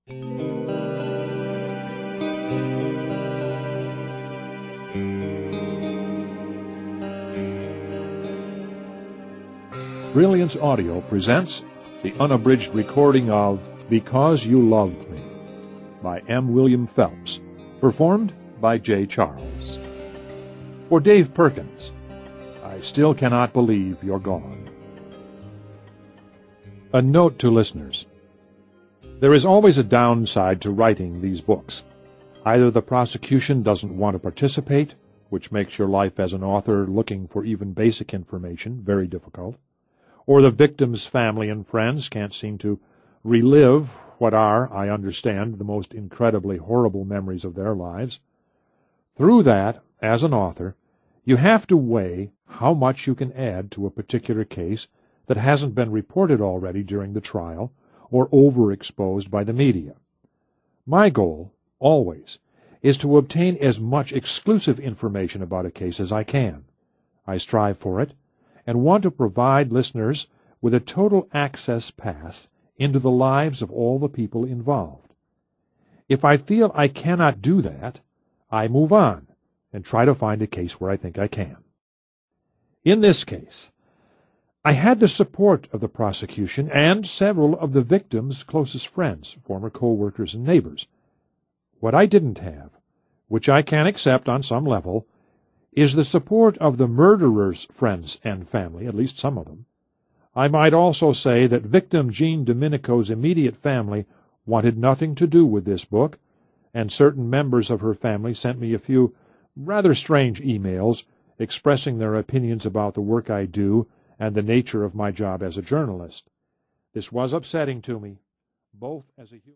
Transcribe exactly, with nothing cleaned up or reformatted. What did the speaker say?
Brilliance Audio presents the unabridged recording of Because You Loved Me by M. William Phelps, performed by J. Charles. For Dave Perkins, I Still Cannot Believe You're Gone. A note to listeners. There is always a downside to writing these books. Either the prosecution doesn't want to participate, which makes your life as an author looking for even basic information very difficult, or the victim's family and friends can't seem to relive what are, I understand, the most incredibly horrible memories of their lives. Through that, as an author, you have to weigh how much you can add to a particular case that hasn't been reported already during the trial or overexposed by the media. My goal, always, is to obtain as much exclusive information about a case as I can. I strive for it, and want to provide listeners with a total access pass into the lives of all the people involved. If I feel I cannot do that, I move on and try to find a case where I think I can. In this case, I had the support of the prosecution and several of the victim's closest friends, former co-workers and neighbors. What I didn't have, which I can accept on some level, is the support of the murderer's friends and family, at least some of them. I might also say that victim Jean Domenico's immediate family wanted nothing to do with this book, and certain members of her family sent me a few rather strange emails expressing their opinions about the work I do and the nature of my job as a journalist. This was upsetting to me, both as a human